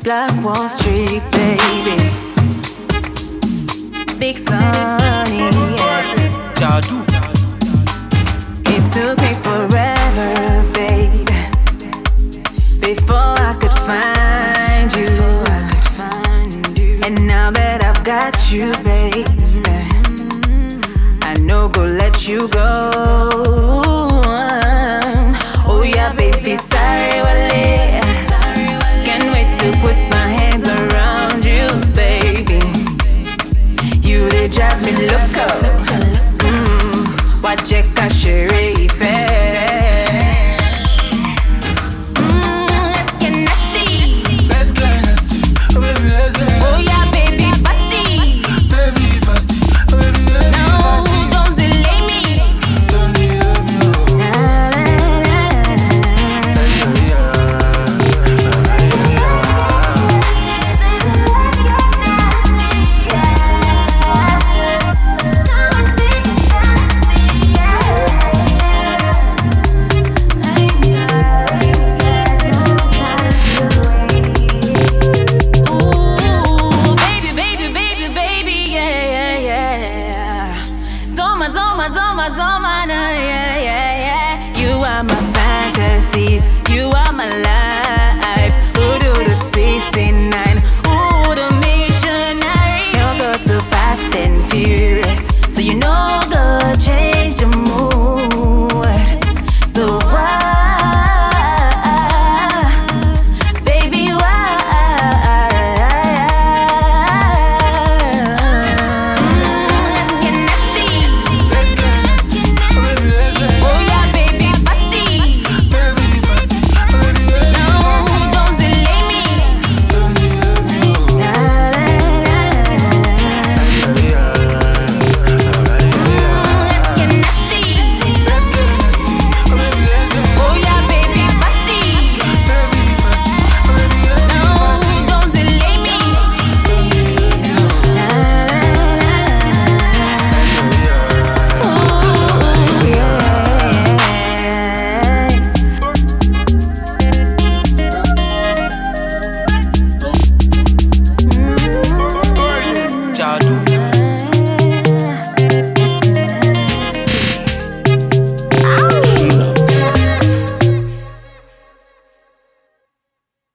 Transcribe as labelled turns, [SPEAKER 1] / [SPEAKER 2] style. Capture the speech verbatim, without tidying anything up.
[SPEAKER 1] Black Wall Street, baby. Big Sunny, yeah. It took me forever, babe, before I could find you. And now that I've got you, babe, I know go let you go. Oh yeah, baby, sorry, wale. Can't wait to put my hands around you, baby. You they drive me loco. Mm, wacheka sherife. Mm, let's get nasty.
[SPEAKER 2] Let's get nasty. Oh baby, let's get nasty.
[SPEAKER 1] Oh yeah, baby, fasty.
[SPEAKER 2] Baby, fasty. Oh baby, baby,
[SPEAKER 1] No,
[SPEAKER 2] fasty.
[SPEAKER 1] don't delay me.
[SPEAKER 2] Don't delay me, oh.
[SPEAKER 1] La, la, Zoma, Zoma, Zoma, nah, yeah, yeah, yeah. You are my fantasy, you are my life.